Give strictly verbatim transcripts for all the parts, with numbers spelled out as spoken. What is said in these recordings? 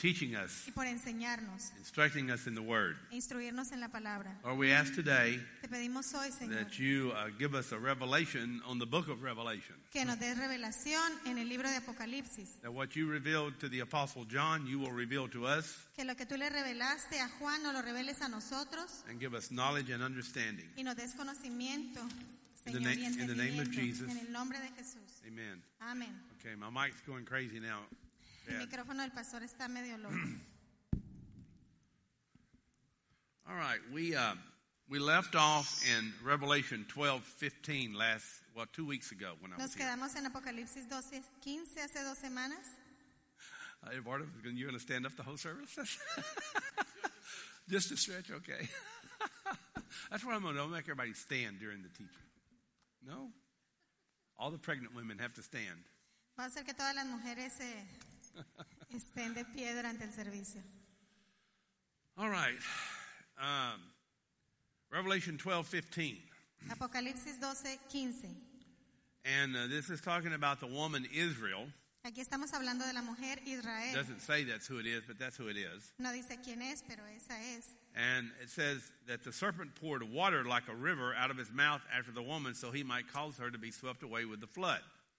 teaching us, y por enseñarnos, instructing us in the Word. e instruirnos en la palabra. Lord, we ask today Te pedimos hoy, Señor, that you uh, give us a revelation on the book of Revelation. que nos des revelación en el libro de Apocalipsis. That what you revealed to the Apostle John, you will reveal to us Que lo que tú le revelaste a Juan nos lo reveles a nosotros and give us knowledge and understanding. y nos des conocimiento, In the, Señor, na- y in the name of entendimiento. Jesus. En el nombre de Jesús. Amen. Amén. Okay, my mic's going crazy now. El Dad. micrófono del pastor está medio loco. All right, we uh, we left off in Revelation twelve fifteen last, well, two weeks ago when I was Nos here. quedamos en Apocalipsis doce quince hace dos semanas. Uh, Eduardo, you're going to stand up the whole service? Just a stretch, okay. That's what I'm going to do. I'll make everybody stand during the teaching. No? All the pregnant women have to stand. Va a hacer que todas las mujeres eh, estén de pie durante el servicio. All right. Um, Revelation twelve fifteen. Apocalipsis doce quince. And uh, this is talking about the woman Israel. Aquí estamos hablando de la mujer Israel. Doesn't say that's who it is, but that's who it is. No dice quién es, pero esa es. And it says that the serpent poured water like a river out of his mouth after the woman so he might cause her to be swept away with the flood.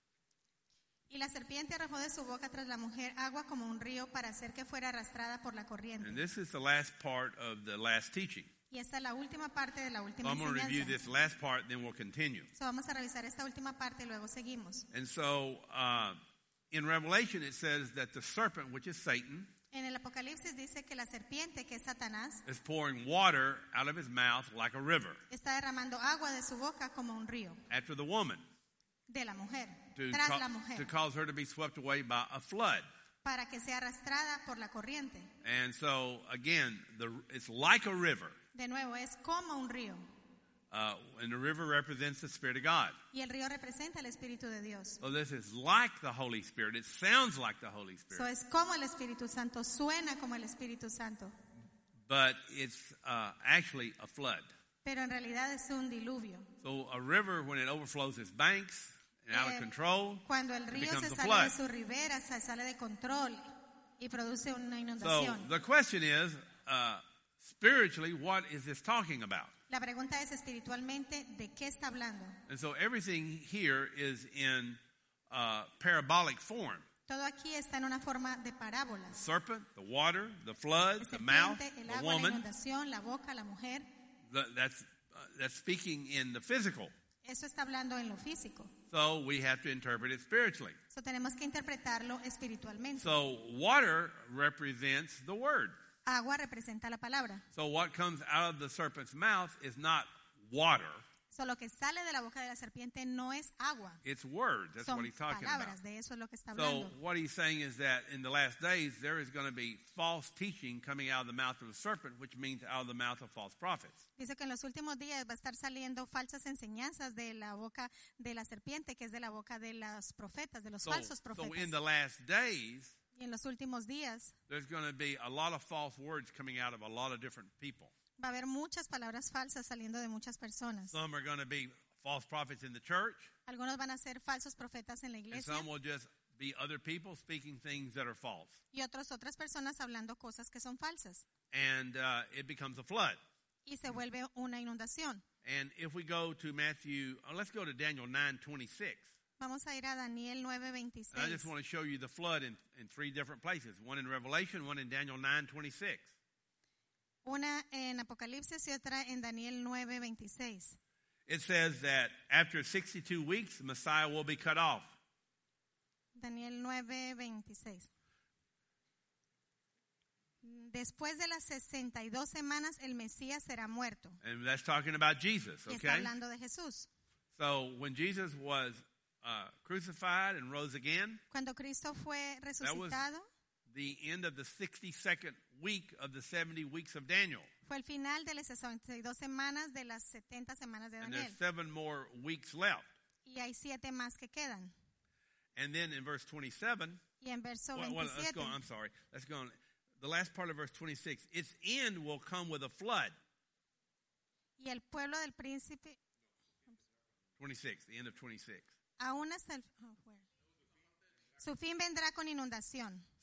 Y la serpiente arrojó de su boca tras la mujer agua como un río para hacer que fuera arrastrada por la corriente. And this is the last part of the last teaching. Y esta es la última parte de la So última I'm going to review enseñanza. this last part, then we'll continue. So vamos a revisar esta última parte y luego seguimos. And so uh, in Revelation it says that the serpent, which is Satan, En el Apocalipsis dice que la serpiente, que es Satanás, is pouring water out of his mouth like a river está derramando agua de su boca como un río after the woman de la mujer, to, tras ca- la mujer, to cause her to be swept away by a flood. para que sea arrastrada por la corriente. And so again, the, it's like a river. De nuevo, es como un río. Uh, and the river represents the Spirit of God. Y el río representa el Espíritu de Dios. So this is like the Holy Spirit. It sounds like the Holy Spirit. So es como el Espíritu Santo, suena como el Espíritu Santo. But it's uh, actually a flood. Pero en realidad es un diluvio. So a river, when it overflows its banks and out Eh, of control, Cuando el it río becomes se a sale flood. de su ribera, se sale de control y produce una So inundación. the question is, uh, spiritually, what is this talking about? La pregunta es espiritualmente, ¿de qué está hablando? And so everything here is in uh, parabolic form. Todo aquí está en una forma de parábolas. Serpent, the water, the flood, La the mouth, serpiente, el the agua, la woman. inundación, la boca, la mujer. The, that's, uh, that's speaking in the physical. Eso está hablando en lo físico. So we have to interpret it spiritually. So tenemos que interpretarlo espiritualmente. So water represents the word. Agua representa la palabra. So what comes out of the serpent's mouth is not water. So lo que sale de la boca de la serpiente no es agua. It's word. That's Son what he's talking about. palabras, de eso es lo que está So hablando. what he's saying is that in the last days there is going to be false teaching coming out of the mouth of the serpent, which means out of the mouth of false prophets. Dice que en los últimos días va a estar saliendo falsas enseñanzas de la boca de la serpiente, que es de la boca de los profetas, de los So, falsos so profetas. in the last days Y en los últimos días there's going to be a lot of false words coming out of a lot of different people. va a haber muchas palabras falsas saliendo de muchas personas. Some are going to be false prophets in the church, Algunos van a ser falsos profetas en la and iglesia some will just be other people speaking things that are false. y otros otras personas hablando cosas que son falsas. And uh, it becomes a flood. Y se vuelve una inundación. And if we go to Matthew, uh, let's go to Daniel nine twenty-six. Vamos a ir a Daniel nueve And I veintiséis. just want to show you the flood in, in three different places. One in Revelation, one in Daniel nine twenty-six. Una en Apocalipsis y otra en Daniel nueve veintiséis. It says that after sixty-two weeks, the Messiah will be cut off. Daniel nueve veintiséis. Después de las sesenta y dos semanas, el Mesías será muerto. And that's talking about Jesus, Y está okay? hablando de Jesús. So when Jesus was uh, crucified and rose again, Cuando Cristo fue resucitado, the end of the sixty-second week of the seventy weeks of Daniel. fue el final de las sesenta y dos semanas de las setenta semanas de And Daniel. there's seven more weeks left. Y hay siete más que quedan. And then in verse twenty-seven, Y en verso well, well, let's veintisiete, go on, I'm sorry. Let's go on. The last part of verse twenty-six, its end will come with a flood. y el pueblo del príncipe, twenty-six, the end of twenty-six. aún hasta el... oh, where? Su fin vendrá con inundación.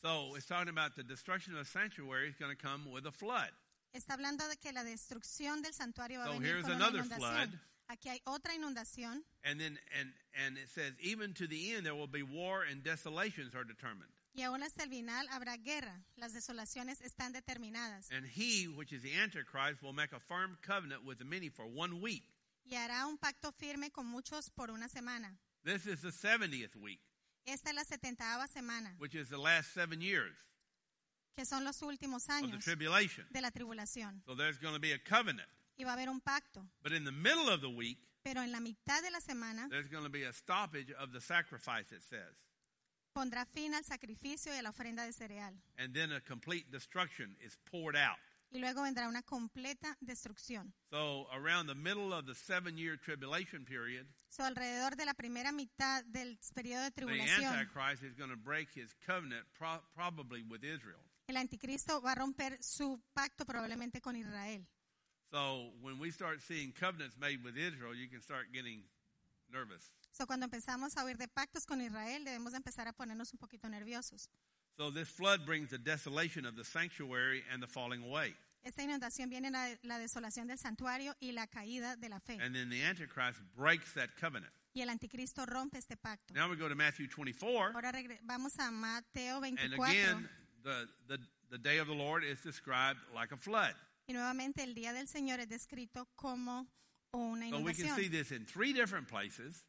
So it's talking about the destruction of the sanctuary is going to come with a flood. Está hablando de que la destrucción del santuario va a So venir here's con una another inundación. flood. Aquí hay otra inundación. And then and and it says even to the end there will be war and desolations are determined. Y aún hasta el final habrá guerra. Las desolaciones están determinadas. And he, which is the Antichrist, will make a firm covenant with the many for one week. Y hará un pacto firme con muchos por una semana. This is the seventieth week, Esta es la setentaava semana, which is the last seven years que son los últimos of the años tribulation. de la tribulación. So there's going to be a covenant. Y va a haber un pacto. But in the middle of the week, Pero en la mitad de la semana there's going to be a stoppage of the sacrifice, it says. pondrá fin al sacrificio y a la ofrenda de cereal. And then a complete destruction is poured out. Y luego vendrá una completa destrucción. So around the middle of the seven-year tribulation period, So, alrededor de la primera mitad del periodo de the tribulación, Antichrist is going to break his covenant pro- probably with Israel. el anticristo va a romper su pacto probablemente con Israel. So when we start seeing covenants made with Israel, you can start getting nervous. So, cuando empezamos a oír de pactos con Israel, debemos de empezar a ponernos un poquito nerviosos. So this flood brings the desolation of the sanctuary and the falling away. Esta inundación viene la, la desolación del santuario y la caída de la fe. And then the Antichrist breaks that covenant. Y el anticristo rompe este pacto. Now we go to Matthew twenty-four. Ahora regre- vamos a Mateo And veinticuatro. again, the, the, the day of the Lord is described like a flood. Y nuevamente el día del Señor es descrito como una So we can inundación. see this in three different places.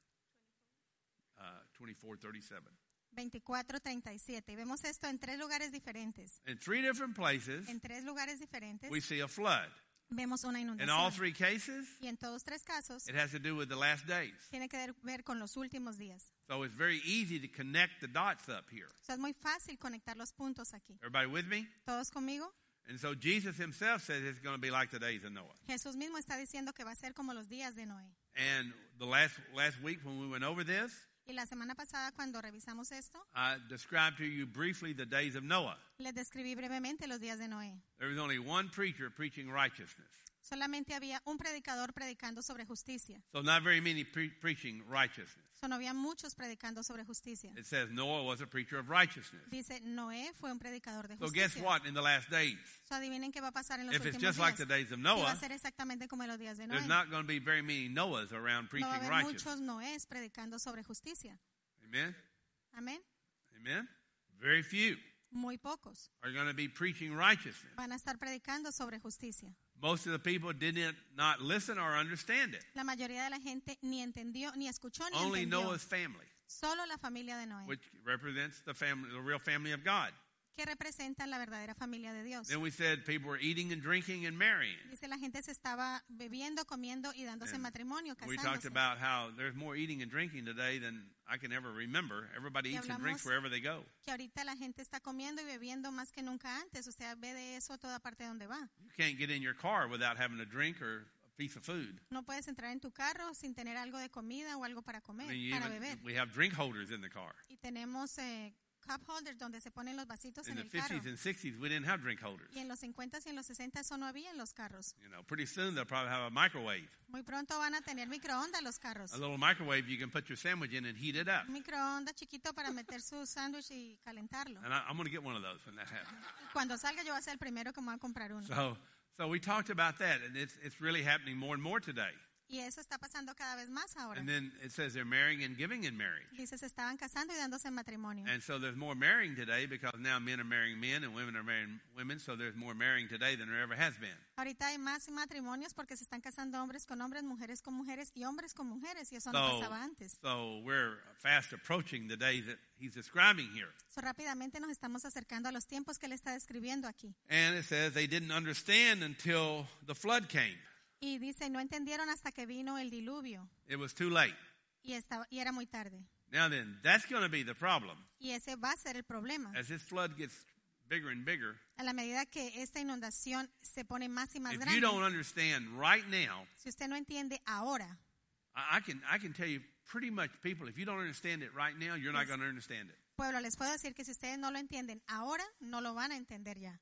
Uh, twenty-four thirty-seven. veinticuatro treinta y siete. Y vemos esto en tres lugares diferentes. In three different places, En tres lugares diferentes we see a flood. vemos una In all inundación. three cases, Y en todos tres casos it has to do with the last days. tiene que ver- ver con los últimos días. So it's very easy to connect the dots up here. O sea, es muy fácil conectar los puntos aquí. Everybody with me? ¿Todos conmigo? And so Jesus himself says it's going to be like the days of Noah. Jesús mismo está diciendo que va a ser como los días de Noé. And the last last week when we went over this, Y la semana pasada cuando revisamos esto, I described to you briefly the days of Noah. les describí brevemente los días de Noé. There was only one preacher preaching righteousness. Solamente había un predicador predicando sobre justicia. So not very many pre- preaching righteousness. So, no había muchos predicando sobre justicia. It says Noah was a preacher of righteousness. Dice, Noé fue un predicador de So guess justicia. what in the last days? So, adivinen qué va a pasar en los If it's últimos just like días. the days of Y va Noah, a ser exactamente como en los días de Noé. there's not going to be very many Noahs around No preaching va a haber righteousness. muchos Noés predicando sobre justicia. Amen? Amén. Amen? Very few Muy pocos are going to be preaching righteousness. van a estar predicando sobre justicia. Most of the people didn't not listen or understand it. La mayoría de la gente ni entendió, ni escuchó, ni Only entendió. Noah's family, Solo la familia de Noé, which represents the family, the real family of God. que representan la verdadera familia de Dios. Then we said people were eating and drinking and marrying. Dice, la gente se estaba bebiendo, comiendo y dándose en matrimonio, We talked casándose. about how there's more eating and drinking today than I can ever remember. Everybody Y eats and drinks hablamos- wherever they go. Que ahorita la gente está comiendo y bebiendo más que nunca antes. Usted ve de eso a toda parte donde va. You can't get in your car without having a drink or a piece of food. No puedes entrar en tu carro sin tener algo de comida o algo para I comer, mean, you para even- beber. we have drink holders in the car. Y tenemos eh, cup holders donde se ponen los vasitos In en the el carro. fifties and sixties, we didn't have drink holders. Y en los cincuentas y en los sesentas eso no había en los carros. You know, pretty soon they'll probably have a microwave. Muy pronto van a tener microondas los carros. A little microwave you can put your sandwich in and heat it up. Un microondas chiquito para meter su sándwich y calentarlo. And I, I'm going to get one of those when that happens. Cuando salga yo voy a ser el primero que me voy a comprar uno. So, so we talked about that, and it's it's really happening more and more today. Y eso está pasando cada vez más ahora. And then it says they're marrying and giving in marriage. Dice, se estaban casando y dándose en matrimonio. And so there's more marrying today because now men are marrying men and women are marrying women. So there's more marrying today than there ever has been. Ahorita hay más matrimonios porque se están casando hombres con hombres, mujeres con mujeres y hombres con mujeres. Y eso no So, pasaba antes. so we're fast approaching the days that he's describing here. So, rápidamente nos estamos acercando a los tiempos que él está describiendo aquí. And it says they didn't understand until the flood came. Y dice, no entendieron hasta que vino el diluvio. It was too late. Y, estaba, y era muy tarde. Now then, that's going to be the problem. Y ese va a ser el problema. As this flood gets bigger and bigger, A la medida que esta inundación se pone más y más if you grande. don't understand right now, Si usted no entiende ahora, I I can I can tell you pretty much, people, if you don't understand it right now, you're not going to understand it. pueblo, les puedo decir que si ustedes no lo entienden ahora, no lo van a entender ya.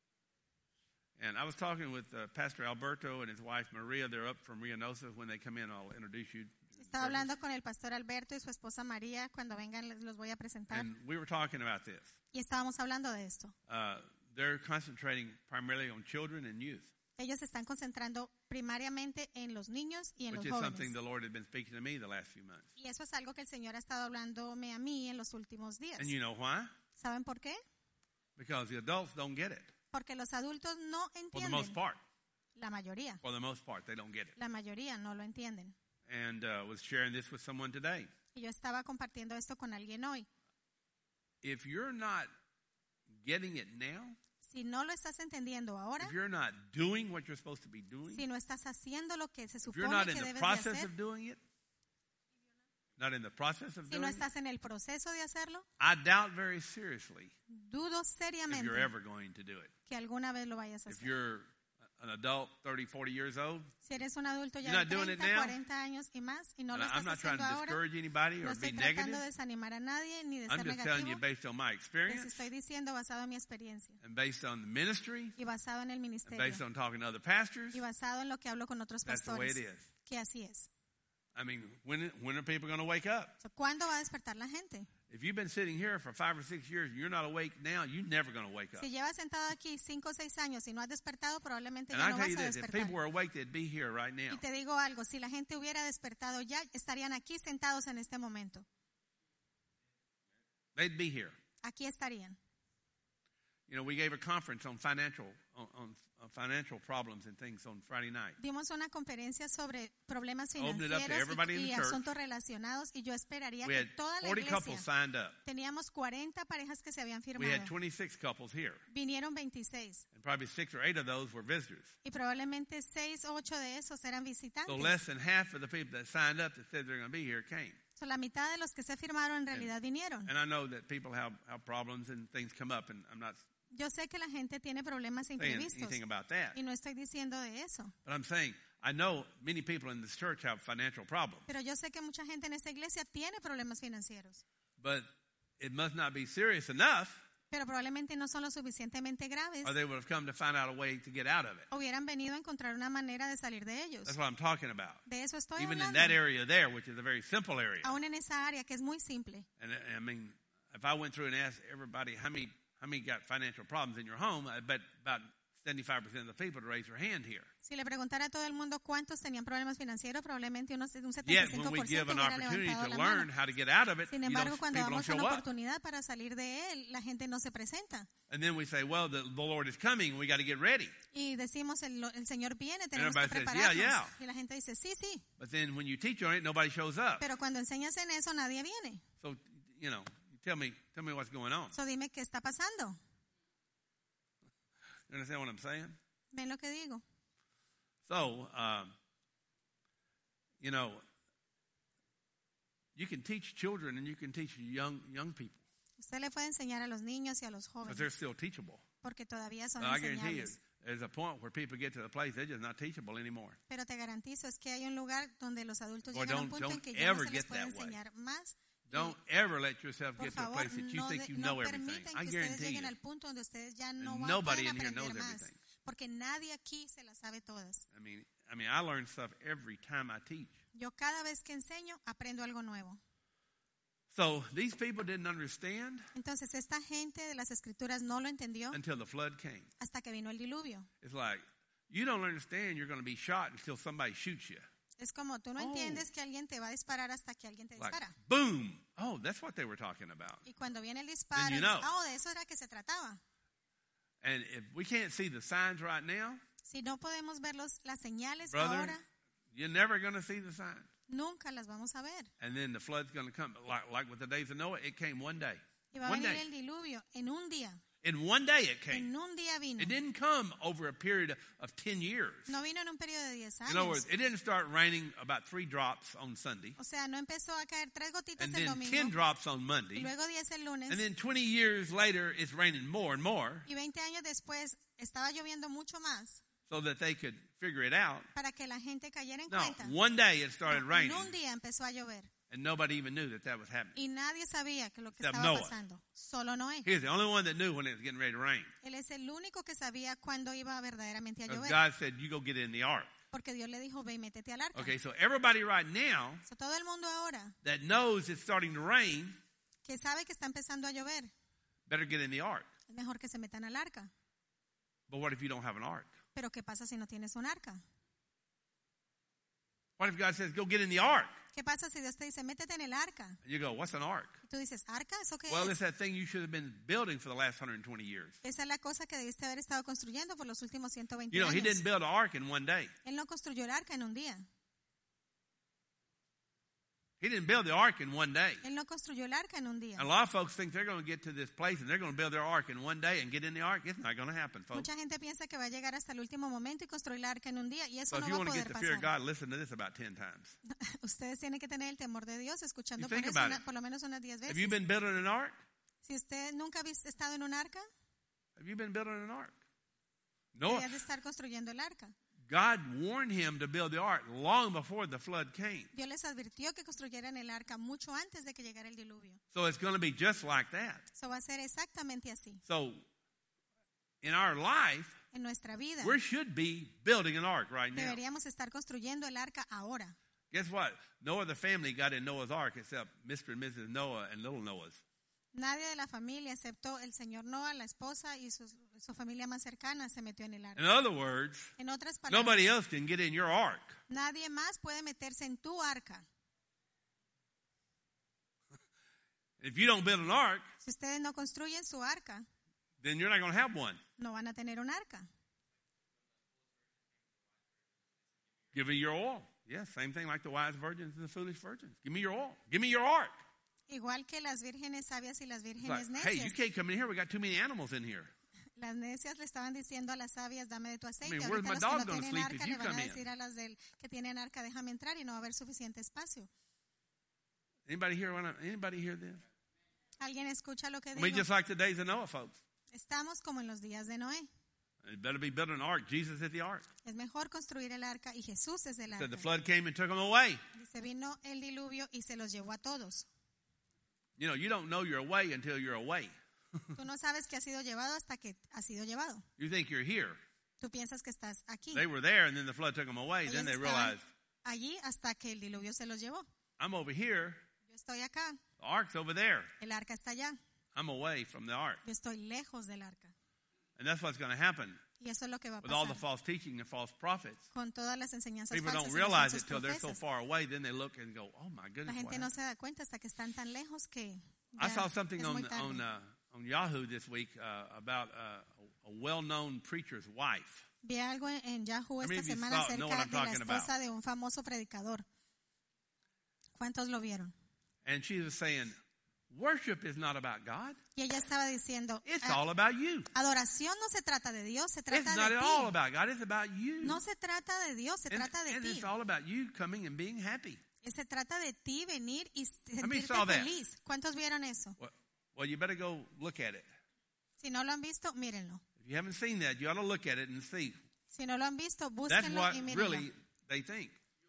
And I was talking with uh, Pastor Alberto and his wife Maria. They're up from Reynosa. When they come in, I'll introduce you. Estaba hablando con el pastor Alberto y su esposa María. Cuando vengan les- los voy a presentar. And we were talking about this. Y estábamos hablando de esto. Uh, they're concentrating primarily on children and youth, Ellos se están concentrando primariamente en los niños y en which los is jóvenes. something the Lord had been speaking to me the last few months. Y eso es algo que el Señor ha estado hablándome a mí en los últimos días. And you know why? ¿Saben por qué? Because the adults don't get it. Porque los adultos no For the most entienden. part. La mayoría. For the most part, they don't get it. La mayoría no lo entienden. And uh, was sharing this with someone today. Y yo estaba compartiendo esto con alguien hoy. If you're not getting it now, Si no lo estás entendiendo ahora, if you're not doing what you're supposed to be doing, si no estás haciendo lo que se if you're supone not que in the debes de process hacer, of doing it, not in the process of si no doing it, estás en el proceso de hacerlo, I doubt very seriously dudo if seriamente you're ever going to do it. que alguna vez lo vayas a If hacer. you're an adult, thirty, forty years old, Si eres un adulto ya You're de not doing it treinta, now? cuarenta años y más y no and lo I- estás I'm not trying haciendo to ahora, discourage anybody no or be estoy tratando de negative. desanimar a nadie ni de I'm ser just telling you negativo. based on my Les experience estoy diciendo basado en mi experiencia and based on the ministry y basado en el and ministerio based on talking to other pastors. y basado en lo que hablo con otros That's the way pastores, it is. que así es. I mean, when when are people going to wake up? So, ¿cuándo va a despertar la gente? If you've been sitting here for five or six years and you're not awake now, you're never going to wake up. Si llevas sentado aquí cinco o seis años y no has despertado, probablemente And ya I no tell you vas a this, if despertar. people were awake, they'd be here right now. Y te digo algo, si la gente hubiera despertado ya, estarían aquí sentados en este momento. They'd be here. Aquí estarían. You know, we gave a conference on financial on, on, on financial problems and things on Friday night. Dimos una conferencia sobre problemas Opened it up to financieros everybody in y, the y church. asuntos relacionados y yo esperaría We que had toda la forty couples iglesia, signed up. teníamos cuarenta parejas que se habían We firmado. had twenty-six couples here, Vinieron veintiséis and probably six or eight of those were visitors. y probablemente seis o ocho de esos eran So visitantes. less than half of the people that signed up that said they're going to be here came. So, la mitad de los que se firmaron en realidad vinieron. And I know that people have, have problems and things come up, and I'm not Yo sé que la gente tiene problemas saying imprevistos anything about that. y no estoy diciendo de eso. But I'm saying I know many people in this church have financial problems, Pero yo sé que mucha gente en esta iglesia tiene problemas financieros, but it must not be serious enough, pero probablemente no son lo suficientemente graves or they would have come to find out a way to get out of it. o hubieran venido a encontrar una manera de salir de ellos. That's what I'm talking about. De eso estoy Even in hablando. that area there, which is a very simple area. Aún en esa área que es muy simple. And I mean, if I went through and asked everybody how many how many got financial problems in your home, I bet about seventy-five percent of the people to raise their hand here. Si le preguntara a todo el mundo cuántos tenían problemas financieros, probablemente unos, un Yet setenta y when cinco we por give ciento an hubiera opportunity levantado to la learn mano. how to get out of it, Sin you embargo, don't, cuando people don't damos una show up. oportunidad para salir de él, la gente no se presenta. And then we say, well, the, the Lord is coming. We got to get ready. Y decimos, el, el Señor viene, tenemos everybody que says, "Yeah, prepararnos. yeah." Y la gente dice, sí, sí. But then when you teach on it, nobody shows up. Pero cuando enseñas en eso, nadie viene. So, you know, tell me, tell me what's going on. So dime qué está pasando. You understand what I'm saying? ¿Ven lo que digo? So, um, you know, you can teach children and you can teach young young people Usted le puede enseñar a los niños y a los because they're jóvenes, still teachable. porque todavía son But I guarantee you, enseñables. there's a point where people get to the place they're just not teachable anymore. Pero te garantizo es que hay un lugar donde los adultos Boy, llegan a un don't- punto en don't que ya no ever se les get puede that way. enseñar más. Don't ever let yourself Por get to a favor, place that you no, think de- you no know everything. permiten I que ustedes guarantee lleguen you. al punto donde ustedes ya no And van, nobody pueden in here knows aprender más. everything. Porque nadie aquí se las sabe todas. I mean, I mean, I learn stuff every time I teach. Yo cada vez que enseño aprendo algo nuevo. So these people didn't understand Entonces esta gente de las escrituras no lo entendió until the flood came. hasta que vino el diluvio. It's like, you don't understand you're going to be shot until somebody shoots you. Es como tú no Oh. entiendes que alguien te va a disparar hasta que alguien te Like, dispara. boom. Oh, that's what they were talking about. Y cuando viene el disparo, you dices, know. "Ah, oh, de eso era que se trataba." And if we can't see the signs right now, Si no podemos ver los, las señales brother, ahora, you're never going to see the signs. nunca las vamos a ver. And then the flood's going to come. Like, like with the days of Noah, it came one day. Y va a One venir day. el diluvio en un día. In one day it came. En un día vino. It didn't come over a period of ten years. No vino en un periodo de diez In other años. words, it didn't start raining about three drops on Sunday, O sea, no empezó a caer tres gotitas and el then domingo, ten drops on y Monday, luego diez el lunes, and then twenty years later it's raining more and more y veinte años después estaba lloviendo mucho más so that they could figure it out. para que la gente cayera en No, cuenta. one day it started En raining, un día empezó a llover and nobody even knew that that was happening. y nadie sabía que lo que Except estaba Noah. pasando. Solo Noé. He was the only one that knew when it was getting ready to rain. Él es el único que sabía cuándo iba verdaderamente a Because llover. God said, you go get in the ark. porque Dios le dijo, ve y métete al arca. Okay, so everybody right now So, todo el mundo ahora that knows it's starting to rain que sabe que está empezando a llover, better get in the ark. es mejor que se metan al arca. But what if you don't have an ark? Pero ¿qué pasa si no tienes un arca? What if God says, go get in the ark? ¿Qué pasa si Dios te dice, métete en el arca? And you go, what's an ark? Y tú dices, ¿arca? ¿Eso qué Well, es? it's that thing you should have been building for the last one hundred twenty years. Esa es la cosa que debiste haber estado construyendo por los últimos ciento veinte You know, he años. didn't build an ark in one day. Él no construyó el arca en un día. He didn't build the ark in one day. Él no construyó el arca en un día. A lot of folks think they're going to get to this place and they're going to build their ark in one day and get in the ark. It's not going to happen, folks. Mucha gente piensa que va a llegar hasta el último momento y construir el arca en un día, y eso So no if you va a want to get poder the fear of pasar. God, listen to this about ten times. Ustedes tienen que tener el temor de Dios, escuchando You por, think eso about una- it. por lo menos unas diez Have you veces. been building an ark? Si usted nunca ha vis- estado en un arca, Have you been building an ark? Noah, deberías de estar construyendo el arca. God warned him to build the ark long before the flood came. Dios les advirtió que construyeran el arca mucho antes de que llegara el diluvio. So it's going to be just like that. Eso va a ser exactamente así. So in our life, En nuestra vida we should be building an ark right now. deberíamos estar construyendo el arca ahora. Guess what? No other family got in Noah's ark except Mister and Missus Noah and little Noah's. Nadie de la familia, excepto el señor Noah, la esposa y sus- su familia más cercana, se metió en el arca. In other words, En otras palabras, nobody else can get in your ark. nadie más puede meterse en tu arca. If you don't build an ark, Si ustedes no construyen su arca, then you're not going to have one. no van a tener un arca. Give me your oil. Yeah, same thing like the wise virgins and the foolish virgins. Give me your oil. Give me your ark. Igual que las vírgenes sabias y las It's vírgenes like, hey, you necias. can't come in here. We got too many animals in here. Las necias le estaban diciendo a las sabias, dame de tu aceite. I mean, where's Ahorita my los que dog no gonna tienen sleep arca if le you van a come in? decir a las del que tienen arca, déjame entrar, y no va a haber suficiente espacio. Anybody here want to, anybody hear this? ¿Alguien escucha lo que I mean, digo? just like the days of Noah, folks. Estamos como en los días de Noé. You better be building an ark. Jesus is the ark. Es mejor construir el arca, y Jesús es el Said the arca. flood came and took them away. Dice, vino el diluvio y se los llevó a todos. You know, you don't know you're away until you're away. Tú no sabes que ha sido llevado hasta que ha sido llevado. You think you're here. Tú piensas que estás aquí. They were there, and then the flood took them away. Then Ellos they estaban realized, allí hasta que el diluvio se los llevó. I'm over here. Yo estoy acá, The ark's over there. el arca está allá. I'm away from the ark. Yo estoy lejos del arca. And that's what's going to happen Y eso es lo que va a with all the pasar false teaching and false prophets. con todas las enseñanzas People falsas don't y los realize falsos it till they're so profetas. far away. Then they look and go, oh, my La goodness. What gente no happened? se da cuenta hasta que están tan lejos que I ya saw something es on, muy tarde. on, uh, on Yahoo this week uh, about uh, a well-known preacher's wife. Vi algo en, en Yahoo How many esta of you semana saw- know what acerca I'm de la talking esposa about? de un famoso predicador. ¿Cuántos lo vieron? And she was saying, worship is not about God. Y ella estaba diciendo, It's "Ah, all about you. adoración no se trata de Dios, se It's trata not de at all ti. about God. It's about you. No se trata de Dios, se and, trata de and ti. it's all about you coming and being happy. Se trata de ti venir y many sentirte saw that? feliz. ¿Cuántos vieron eso? Well, well, you better go look at it. Si no lo han visto, mírenlo. If you haven't seen that, you ought to look at it and see. Si no lo han visto, That's búsquenlo what y mírenlo. really they think.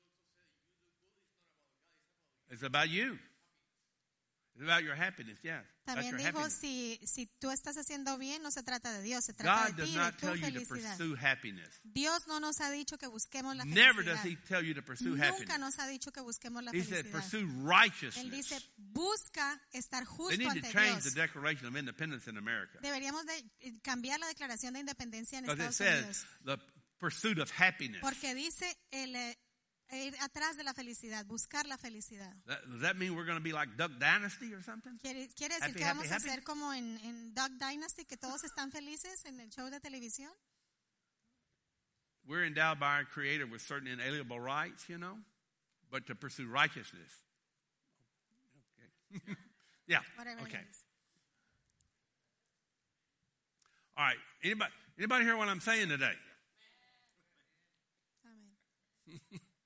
It's about you. It's about your happiness, yeah. That's También your dijo, happiness. si, si tú estás haciendo bien, no se trata de Dios, se trata God de does ti, de not tu tell you to felicidad. pursue happiness. Dios no nos ha dicho que busquemos la Never does felicidad. he tell you to pursue Nunca happiness. nos ha dicho que busquemos la He said felicidad. pursue Él righteousness. dice, busca estar They justo need to ante change the Dios. Declaration of Independence in America. Deberíamos de eh, cambiar la declaración de independencia en Because it Estados Unidos. says the pursuit of happiness. Porque dice el eh, ir atrás de la felicidad, buscar la felicidad. That, does that mean we're going to be like Duck Dynasty or something? Quiere, quiere decir Happy, que vamos happy, a happy. hacer como en, en Duck Dynasty, que todos están felices en el show de televisión. We're endowed by our Creator with certain inalienable rights, you know, but to pursue righteousness. Okay. Yeah. Whatever Okay. it is. All right. Anybody, anybody hear what I'm saying today? Amén.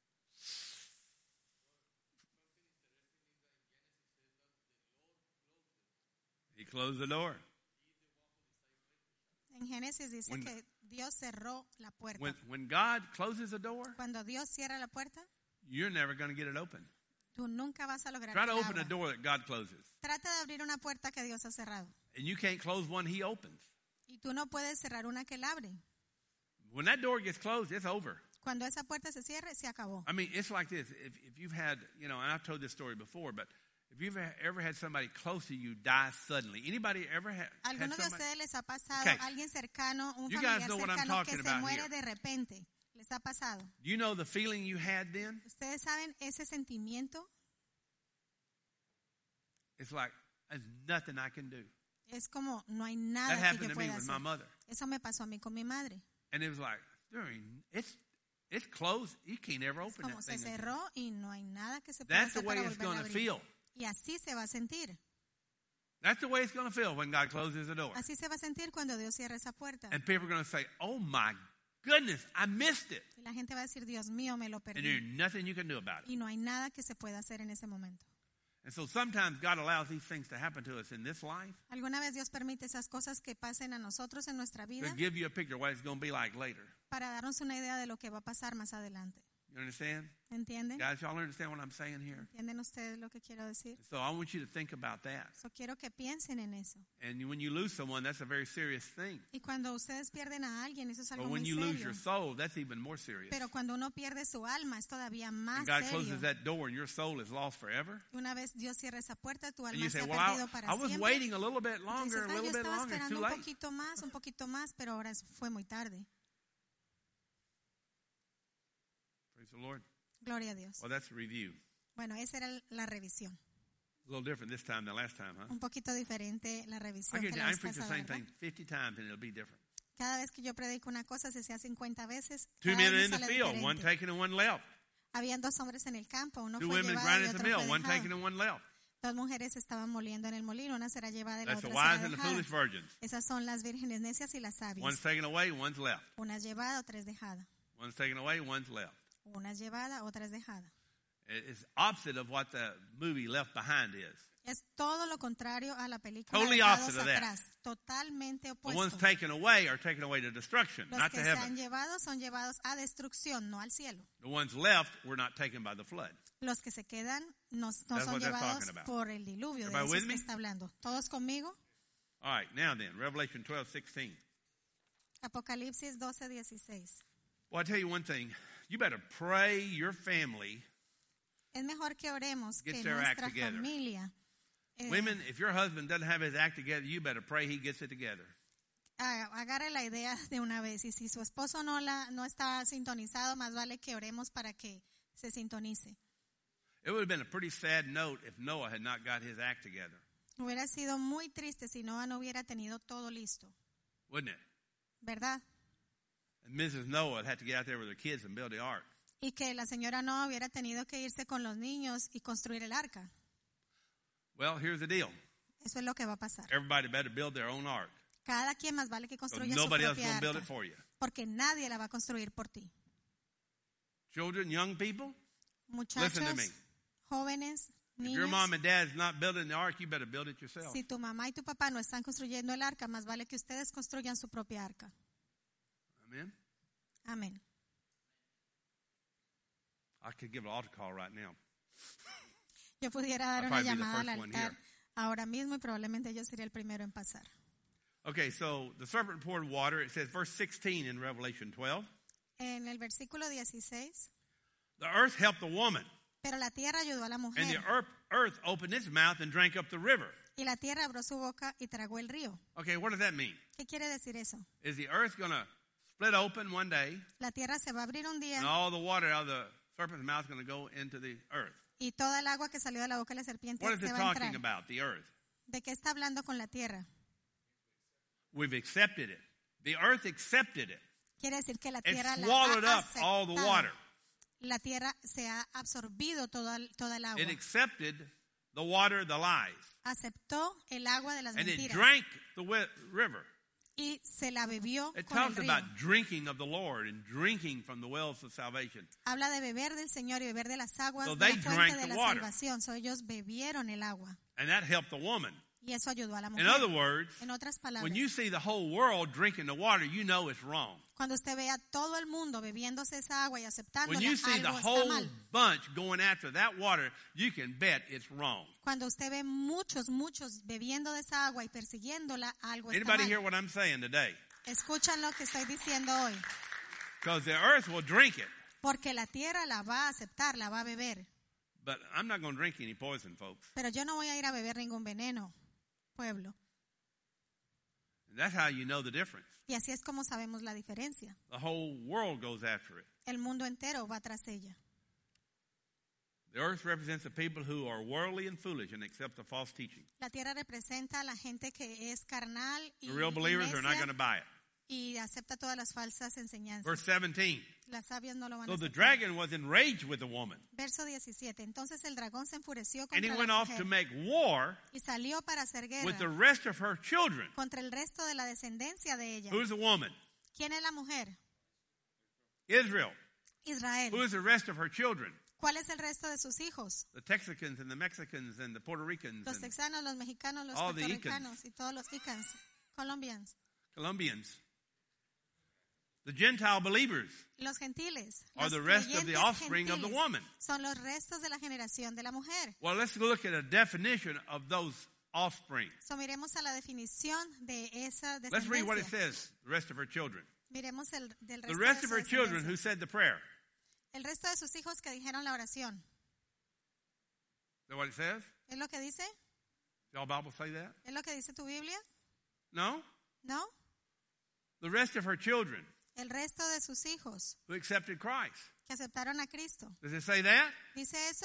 He closed the door. En Génesis dice When- que Dios cerró la puerta. When, when God closes a door, Cuando Dios cierra la puerta, you're never going to get it open. tú nunca vas a lograr Try que to la open a abra. door that God closes. Trata de abrir una puerta que Dios ha cerrado. And you can't close one He opens. Y tú no puedes cerrar una que Él abre. When that door gets closed, it's over. Cuando esa puerta se cierre, se acabó. I mean, it's like this. If, if you've had, you know, and I've told this story before, but if you've ever had somebody close to you die suddenly, anybody ever ha- had ¿Alguno de somebody? ustedes les ha pasado Okay. alguien cercano, un You guys familiar know what I'm cercano que talking se about muere here. de repente? ¿Les ha pasado? Do you know the feeling you had then? ¿Ustedes saben ese sentimiento? It's like, there's nothing I can do. Es como, no hay That nada que happened yo to me pueda with my hacer. mother. Eso me pasó a mí con mi madre. And it was like, there ain't, it's, it's closed. You can't ever Es open como that se thing again. cerró y no hay nada que se pueda That's the hacer way para it's volverla going a to abrir. feel. Y así se va a sentir. That's the way it's going to feel when God closes the door. Así se va a sentir cuando Dios cierre esa puerta. And people are going to say, oh my goodness, I missed it. Y la gente va a decir, Dios mío, me lo And perdí. there's nothing you can do about it. Y no hay nada que se pueda hacer en ese momento. And so sometimes God allows these things to happen to us in this life ¿Alguna vez Dios permite esas cosas que pasen a nosotros en nuestra vida to give you a picture of what it's going to be like later. para darnos una idea de lo que va a pasar más adelante? You understand? ¿Entienden? Guys, y'all understand what I'm saying here? ¿Entienden ustedes lo que quiero decir? So I want you to think about that. So, quiero que piensen en eso. And when you lose someone, that's a very serious thing. Y cuando ustedes pierden a alguien, eso es algo But when muy you lose serio. your soul, that's even more serious. Pero cuando uno pierde su alma, es todavía más And God serio. closes that door and your soul is lost forever. Una vez Dios cierra esa puerta, tu And alma you se say, ha well, I, perdido para I was siempre. waiting a little bit Y longer, dices, a "Ay, little yo bit estaba longer. It's esperando too un late. poquito más, un poquito más, pero ahora es- fue muy tarde." Praise the Lord. Gloria a Dios. Well, that's a review. Bueno, esa era la revisión. A little different this time than last time, huh? Un poquito diferente la I revisión can que la I vez preach the pasada, same ¿verdad? thing fifty times and it'll be different. Cada vez que yo predico una cosa, se sea cincuenta veces. Two cada men vez in me the sale field, one diferente. taken and one left. Habían dos hombres en el campo, uno Two fue women llevado y grinding at the otro mill, fue one taken dejado. and one left. Dos mujeres estaban moliendo en el molino, una será llevada y la That's the otra wise será and the dejada. foolish virgins. Esas son las vírgenes necias y las sabias. One's taken away, one's left. Una es llevada, otra es dejada. One's taken away, one's left. Una es llevada, otra es dejada. It's opposite of what the movie Left Behind is. Es todo lo contrario a la película Totally Dejados opposite of that. atrás. Totalmente The ones opuesto. taken away are taken away to destruction, Los not que to se han heaven. llevado son llevados a destrucción, no al cielo. The ones left were not taken by the flood. Los que se quedan no, no That's son what that's llevados talking about. por el diluvio. De Everybody eso with es que me? está hablando. ¿Todos conmigo? All right, now then, Revelation twelve, sixteen. Apocalipsis doce, dieciséis. Well, I tell you one thing. You better pray your family. Es mejor que oremos Gets que their act nuestra together. familia eh, Women, if your husband doesn't have his act together, you better pray he gets it together. ah, agarre la idea de una vez. Y si su esposo no, la, no está sintonizado, más vale que oremos para que se sintonice. It would have been a pretty sad note if Noah had not got his act together, Hubiera sido muy triste si Noah no hubiera tenido todo listo, wouldn't it? ¿verdad? And Missus Noah had to get out there with her kids and build the ark. Y que la señora Noah hubiera tenido que irse con los niños y construir el arca. Well, here's the deal. Eso es lo que va a pasar. Everybody better build their own ark. Cada quien más vale que Because construya su nobody else is propia going to build it arca, for you. porque nadie la va a construir por ti. Children, young people, Muchachos, Listen to me. jóvenes, if your niños, mom and dad is not building the ark, you better build it yourself. si tu mamá y tu papá no están construyendo el arca, más vale que ustedes construyan su propia arca. Amen? Amén. I could give an altar call right now. Yo pudiera dar I'll una probably be the llamada al first one altar here. ahora mismo y probablemente yo sería el primero en pasar. Okay, so the serpent poured water. It says, verse sixteen in Revelation twelve. En el versículo dieciséis, The earth helped the woman, pero la tierra ayudó a la and the mujer, earth, earth opened its mouth and drank up the river. y la tierra abrió su boca y tragó el río. Okay, what does that mean? ¿Qué quiere decir eso? Is the earth going to split open one day, La tierra se va a abrir un día and all the water out of the serpent's mouth is going to go into the earth? y toda el agua que salió de la boca de la serpiente What is se it va a talking entrar. about, the earth? ¿De qué está hablando con la tierra? We've accepted it. The earth accepted it. Quiere decir que la It tierra la swallowed ha up all the aceptado. water. La tierra se ha absorbido toda, toda el agua. It accepted the water, the lies, Aceptó el agua de las and it mentiras drank the wi- river. y se la bebió It con el talks río. about drinking of the Lord and drinking from the wells of salvation. Habla de beber del Señor y beber de las aguas So de they la fuente drank de the la water. salvación. So, ellos bebieron el agua And that helped the woman. y eso ayudó a la In mujer. other words, En otras palabras, when you see the whole world drinking the water, you know it's wrong. cuando usted ve a todo el mundo bebiéndose esa agua y aceptándola, When you see the algo está whole mal. bunch going after that water, you can bet it's wrong. Cuando usted ve muchos, muchos bebiendo de esa agua y persiguiéndola, algo está Anybody hear mal. what I'm saying today? Escuchan lo que estoy diciendo hoy. Because the earth will drink it. Porque la tierra la va a aceptar, la va a beber. But I'm not going to drink any poison, folks. Pero yo no voy a ir a beber ningún veneno, pueblo. And that's how you know the difference. Y así es como sabemos la diferencia. The whole world goes after it. El mundo entero va tras ella. The earth represents the people who are worldly and foolish and accept the false teaching. La tierra representa a la gente que es carnal y, The real believers y are not necia going to buy it. y acepta todas las falsas enseñanzas. Verse seventeen. Las sabias no lo van So a the aceptar. dragon was enraged with the woman. Verso diecisiete. Entonces el dragón se enfureció And he contra went la off to mujer make war y salió para hacer with the guerra rest of her children. contra el resto de la descendencia de ella. Who's the woman? ¿Quién es la mujer? Israel. Israel. Who is the rest of her children? ¿Cuál es el resto de sus hijos? The Texicans and the Mexicans and the Puerto Ricans Los and texanos, los mexicanos, los all the puertorricanos y todos los icans, colombians. Colombians. The Gentile believers Los gentiles, are los the rest of the creyentes offspring of the gentiles, woman. son los restos de la generación de la mujer. Well, let's look at a definition of those offspring. So, miremos a la definición de esa Let's read what it descendencia. says, the rest of her children. Miremos el del The resto rest de of su her children descendencia. who said the prayer. El resto de sus hijos que dijeron la oración. Is that what it says? ¿Es lo que dice? Y'all Bible say that? ¿Es lo que dice tu Biblia? No? ¿No? The rest of her children El resto de sus hijos who accepted Christ. que aceptaron a Cristo. Does it say that? ¿Dice eso?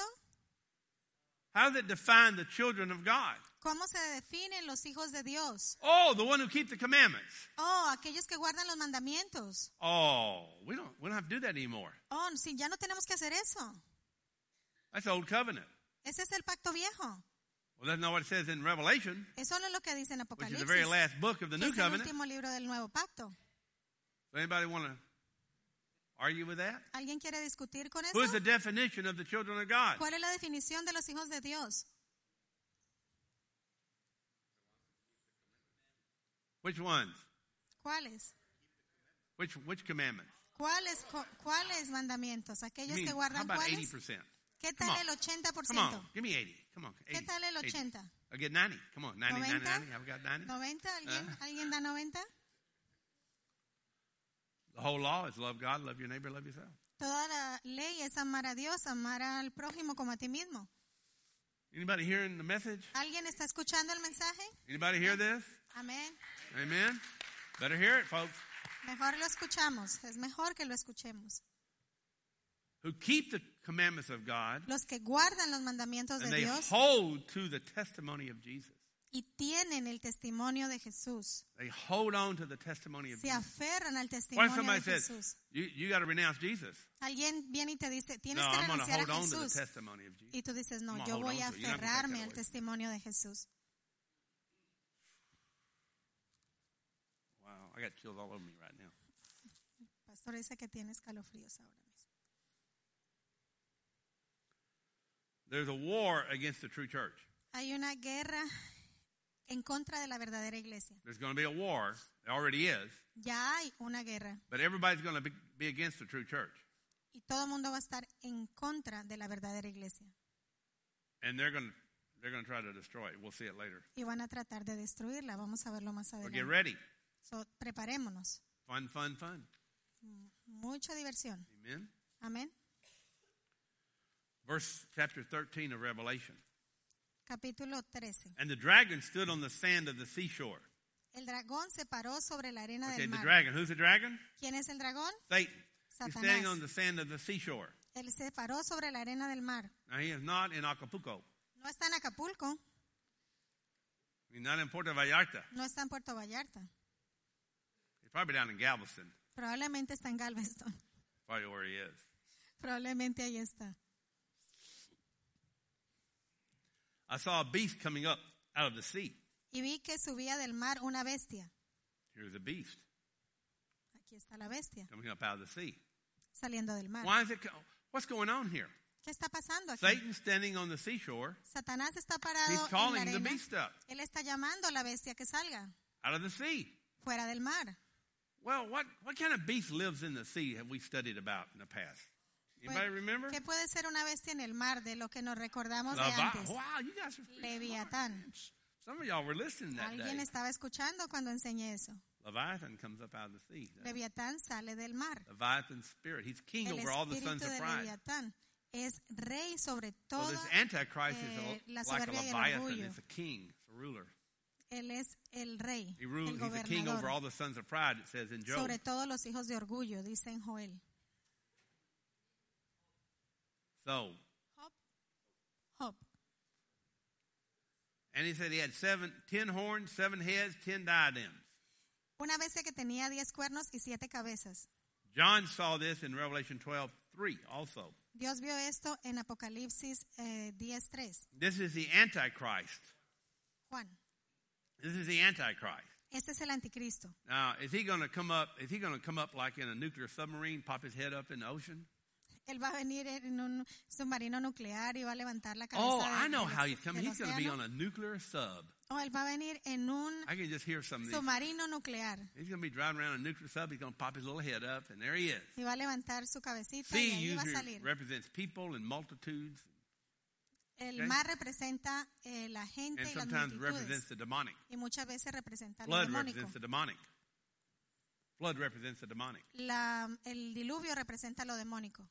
How does it define the children of God? ¿Cómo se definen los hijos de Dios? Oh, the one who keep the commandments. Oh, aquellos que guardan los mandamientos. Oh, we don't we don't have to do that anymore. Oh, sí, ya no tenemos que hacer eso. That's old covenant. Ese es el pacto viejo. Well, that's not what it says in Revelation, Eso no es lo que dice en which is the very Apocalipsis, last book of the que new es el covenant. último libro del nuevo pacto. Does anybody want to argue with that? ¿Alguien quiere discutir con What is eso? the definition of the children of God? ¿Cuál es la definición de los hijos de Dios? Which ones? ¿Cuáles? Which which commandments? ¿Cuáles, co- ¿Cuáles mandamientos? I ¿Aquellos mean, que how guardan about eighty cuáles? percent? ¿Qué Come tal on. el ochenta por Come on, ciento? give me eighty. Come on, ¿Qué eighty. tal el eighty. ochenta? I get ninety. Come on, ninety, ninety, ¿noventa? ninety. I've got ninety. ¿noventa? ¿Alguien, Ah. ¿Alguien da noventa? The whole law is love God, love your neighbor, love yourself. Toda la ley es amar a Dios, amar al prójimo como a ti mismo. Anybody hearing the message? ¿Alguien está escuchando el mensaje? Anybody hear this? Amén. Amen. Better hear it, folks. Mejor lo escuchamos. Es mejor que lo escuchemos. Who keep the commandments of God Los que guardan los mandamientos and de they Dios hold to the testimony of Jesus. y tienen el testimonio de Jesús. They hold on to the testimony of Se Jesus. aferran al What if testimonio de somebody says, Jesús. you, you got to renounce Jesus? Alguien viene y te dice, tienes No, que I'm going to renunciar hold a on to the Jesús. testimony of Jesus. Y tú dices, no, I'm gonna yo hold voy a on to it. You're not gonna take that aferrarme away al from me. testimonio de Jesús. Wow, I got chills all over me right now. Pastor dice que tiene escalofríos ahora mismo. There's a war against the true church. Hay una guerra en contra de la verdadera iglesia. There's going to be a war. There already is. Ya hay una guerra But everybody's going to be, be against the true church. y todo el mundo va a estar en contra de la verdadera iglesia. And they're going to they're going to try to destroy it. We'll see it later. Y van a tratar de destruirla. Vamos a verlo más So get adelante. ready. So, preparémonos. Fun, fun, fun. Mucha diversión. Amen. Amén. Verse chapter thirteen of Revelation. Capítulo trece. And the dragon stood on the sand of the seashore. El dragón se paró sobre la arena Okay, del the mar. dragon. Who's the dragon? ¿Quién es el dragón? Satan. He's standing Satanás. on the sand of the seashore. Él se paró sobre la arena del mar. Now he is not in Acapulco. No está en Acapulco, He's not in Puerto Vallarta. no está en Puerto Vallarta. He's probably down in Galveston. Probablemente está en Galveston. Probably where he is. Probablemente ahí está. I saw a beast coming up out of the sea. Y vi que subía del mar una bestia. Here's a beast Aquí está la bestia, coming up out of the sea. saliendo del mar. Why is it? co- What's going on here? ¿Qué está pasando aquí? Satan standing on the seashore. Satanás está He's parado en la calling the arena. beast up Él está llamando a la bestia que salga out of the sea. fuera del mar. Well, what, what kind of beast lives in the sea have we studied about in the past? Anybody remember? ¿Qué puede ser una bestia en el mar de lo que nos recordamos de Lava- antes? Wow, you guys are pretty Leviatán. smart. Some of y'all were listening that Alguien day. estaba escuchando cuando enseñé eso. Leviathan comes up out of the sea. Leviatán sale del mar. Leviathan's spirit. He's king El over all the sons espíritu of de pride. Leviatán es rey sobre So todo. this Antichrist eh, is a, la like a soberbia y el Leviathan. orgullo. It's a king. It's a ruler. Él es el rey, He rules, el he's a king over gobernador. all the sons of pride, it says in Job. Sobre todos los hijos de orgullo, dice en Joel. So, Job. Job. and he said he had seven, ten horns, seven heads, ten diadems. Una bestia que tenía diez cuernos y siete cabezas. John saw this in Revelation twelve three also. Dios vio esto en Apocalipsis eh, diez tres. This is the Antichrist. Juan, This is the Antichrist. este es el anticristo. Now, is he going to come up? Is he going to come up like in a nuclear submarine, pop his head up in the ocean? Él va a venir en un submarino nuclear y va a levantar la cabeza Oh, de- I know del, how he's coming. del He's going to be océano. on a nuclear sub. O él va a venir en un I can just hear some of these. submarino nuclear He's going to be driving around a nuclear sub. He's going to pop his little head up, and there he is. y va a levantar su cabecita Sea y ahí va a usually salir. represents people and multitudes, El Okay. mar representa eh, la gente and y las sometimes multitudes. represents the demonic. Y muchas veces representa lo Flood demónico. represents the demonic. Flood represents the demonic. La, el diluvio representa lo demónico.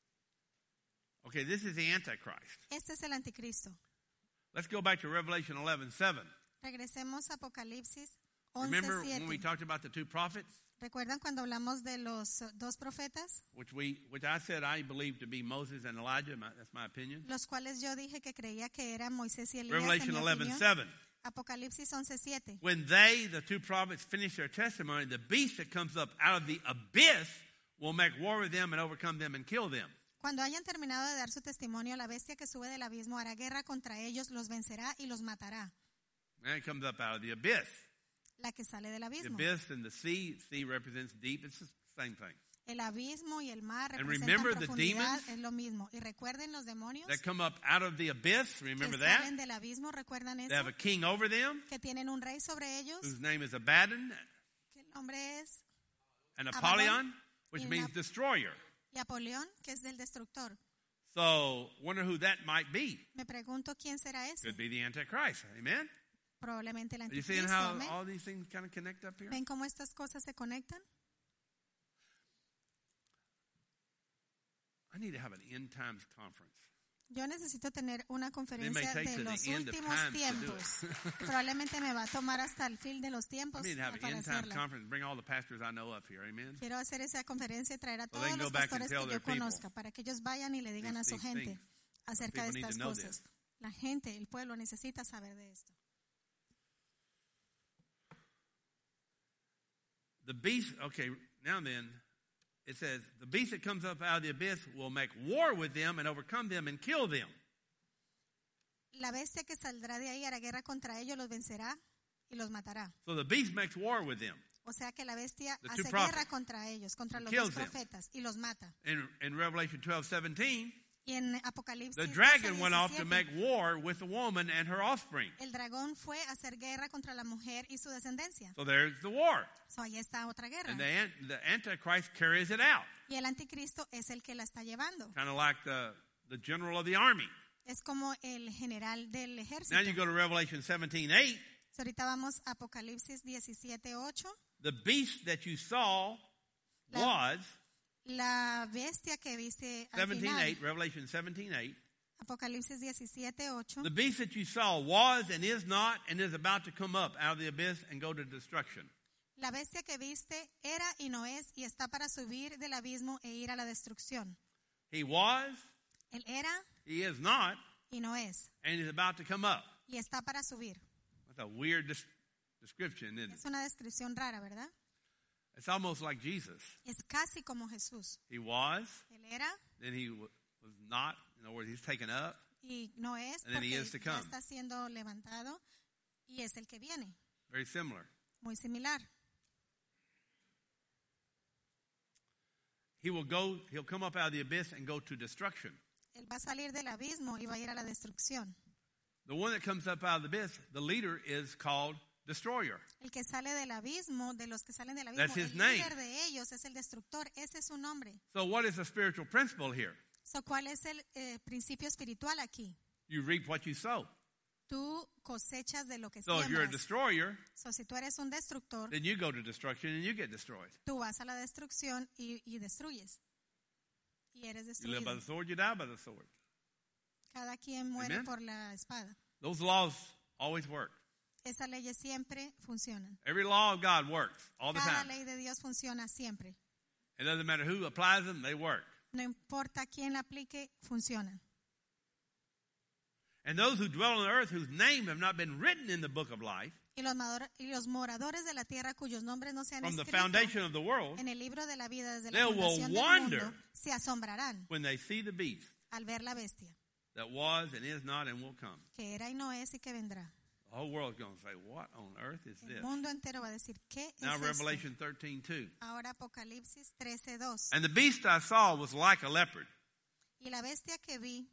Okay, this is the Antichrist. Este es el anticristo. Let's go back to Revelation eleven seven. Regresemos a Apocalipsis once Remember when we siete. talked about the two prophets, ¿Recuerdan cuando hablamos de los uh, dos profetas? which we, which I said I believe to be Moses and Elijah. My, that's my opinion. Los cuales yo dije que creía que eran Moisés y Elías. Revelation en mi eleven opinión. seven. Apocalipsis once siete. When they, the two prophets, finish their testimony, the beast that comes up out of the abyss will make war with them and overcome them and kill them. Cuando hayan terminado de dar su testimonio, la bestia que sube del abismo hará guerra contra ellos, los vencerá y los matará. And it comes up out of the abyss. La que sale del The abismo. abyss and the sea. Sea represents deep. It's the same thing. El abismo y el mar And representan remember the profundidad, demons es lo mismo. Y recuerden los demonios That come up out of the abyss. Remember que that? salen del abismo, ¿recuerdan They eso? have a king over them Que tienen un rey sobre ellos, whose name is Abaddon que el nombre es and Abaddon Apollyon, which y means Nap- destroyer. y Apolión, que es del destructor. So, wonder who that might be. Me pregunto quién será ese. Could be the Antichrist. Amen? Probablemente el Are you seeing anticristo. how amén. all these things kind of connect up here? ¿Ven cómo estas cosas se conectan? I need to have an end times conference. Yo necesito tener una It may conferencia take de to los the end of últimos time to do tiempos. it. Probablemente me va a tomar hasta el fin de los I tiempos need to have an para end times hacerla. conference. Bring all the pastors I know up here. Amen? Quiero hacer esa conferencia y traer a So they todos can go los back and pastores tell que their yo people conozca para que ellos vayan y le digan these- a su these gente things. acerca de People need to estas know cosas. this. La gente, el pueblo necesita saber de esto. The beast, okay, now then, it says, the beast that comes up out of the abyss will make war with them and overcome them and kill them. La bestia que saldrá de ahí hará guerra contra ellos, los vencerá y los matará. So the beast makes war with them. O sea que la bestia The two hace prophets. guerra contra ellos, contra los Kills dos them. profetas y los mata. In, in Revelation twelve seventeen, Y en Apocalipsis the dragon doce, went off to diecisiete, make war with the woman and her offspring. el dragón fue a hacer guerra contra la mujer y su descendencia. So there's the war. So, ahí está otra guerra. And the, an- the Antichrist carries it out. Y el anticristo es el que la está llevando. Kind of like the, the general of the army. Es como el general del Now ejército. you go to Revelation seventeen eight. So, ahorita vamos a Apocalipsis diecisiete ocho. The beast that you saw La- was, La bestia que viste al seventeen final. eight, Revelation seventeen eight. Apocalipsis diecisiete ocho. The beast that you saw was and is not and is about to come up out of the abyss and go to destruction. La bestia que viste era y no es y está para subir del abismo e ir a la destrucción. He was, Él era he is not, y no es and is about to come up. y está para subir. That's a weird des- description, isn't it? Es una descripción rara, ¿verdad? It's almost like Jesus. Es casi como Jesús. He was, Él era then he w- was not. In other words, he's taken up. y no es And then he porque is to ya come. está siendo levantado y es el que viene. Very similar. Muy similar. He will go, he'll come up out of the abyss and go to destruction. Él va a salir del abismo y va a ir a la destrucción. The one that comes up out of the abyss, the leader is called Destroyer. El que sale del abismo, de los que salen del abismo, That's his el name. líder de ellos es el destructor. Ese es su nombre. So what is the spiritual principle here? So, ¿cuál es el eh, principio espiritual aquí? You reap what you sow. tú cosechas de lo que So if you're a siembras. destroyer, So, si tú eres un destructor, then you go to destruction and you get destroyed. tú vas a la destrucción y, y destruyes. Y eres You live by destruido. the sword, you die by the sword. Cada quien muere Amen. por la espada. Those laws always work. Esas leyes siempre funcionan. Every law of God works all the Cada time. ley de Dios funciona siempre. It doesn't matter who applies them, they work. No importa quién la aplique, funcionan. And those who dwell on the earth whose name have not been written in the book of life Y los, mador- y los moradores de la tierra cuyos nombres no se han from the escrito foundation of the world, en el libro de la vida desde they la will fundación del wonder mundo, se asombrarán when they see the beast al ver la bestia, that was and is not and will come. que era y no es y que vendrá. The whole world's going to say, what on earth is El this? mundo entero va a decir, ¿qué Now es esto? Revelation thirteen two. Ahora Apocalipsis trece dos. And the beast I saw was like a leopard. Y la bestia que vi